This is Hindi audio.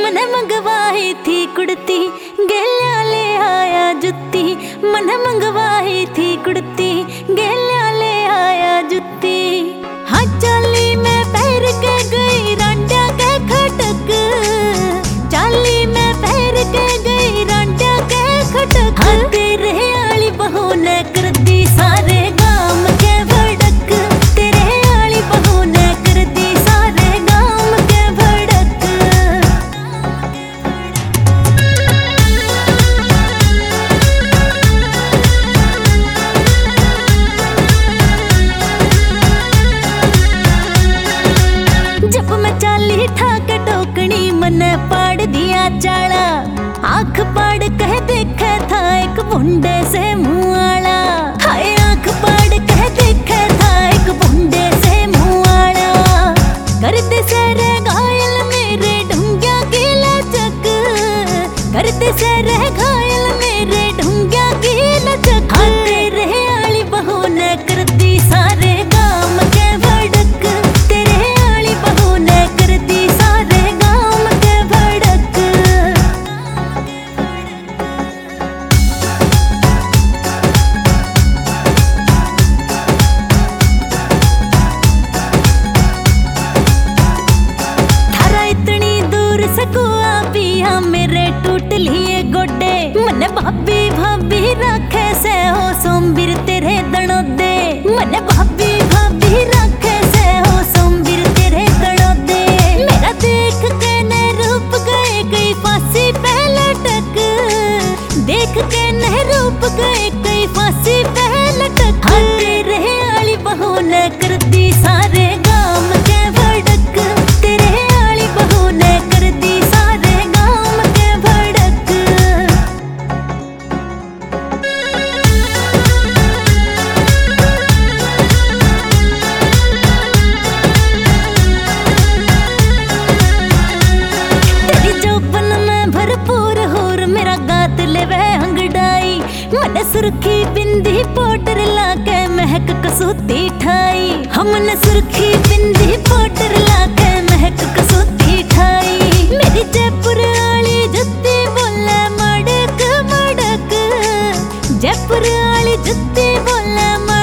मन मंगवाई थी कुड़ती गेल्या ले आया जुत्ती। मन मंगवाई थी कुड़ती गेल्या ले आया जुत्ती। हाँ चाली में पैर के गई रांडा के खटक, चाली में पैर के गई रांडा के खटक। हाँ तेरे आली बहू ने कर दी सारे गाम के भड़क, तेरे आली बहू ने कर दी सारे गाम के भड़क। जब मैं चाली ठाक टोकनी मन पाड़ दिया चाला, आँख पाड़ कह देखे था एक बुंडे से मुँह आला। हाय आँख पाड़ कह देखे था एक बुंडे से मुँह आला। करते सरे घायल मेरे ढूंढिया की लचक, करते सरे घायल मेरे ढूंढिया की लचक। हाँ तेरे आली बहू ने कर दी सारे गाम के भड़क, तेरे आली बहू ने कर दी सारे गाम के भड़क। थारा इतनी दूर सकुआ पिया मेरे टूट लिए गोडे। मन भाभी भाभी रखे से हो सोमबीर तेरे दणो दे। मन भाभी भाभी रखे से हो सोमबीर तेरे दणो दे। मेरा देख के न रूप गए कई फांसी पे लटक, देख के न रूप गए कई फांसी पे लटक। हाँ तेरे आली बहू ने कर दी सारे गाम के भड़क, तेरे आली बहू ने कर दी सारे गाम के भड़क। तेरी जोबन में भरपूर होर मेरा गात ले वह अंगड़ाई। मन सुर्खी बिंदी पाउडर लाके महक कसूती ठाई। हमने सुर्खी बिंदी पाउडर लाके महक कसूती ठाई। मेरी जयपुर आली जुत्ती बोले मड़क मड़क, जयपुर आली जुत्ती बोले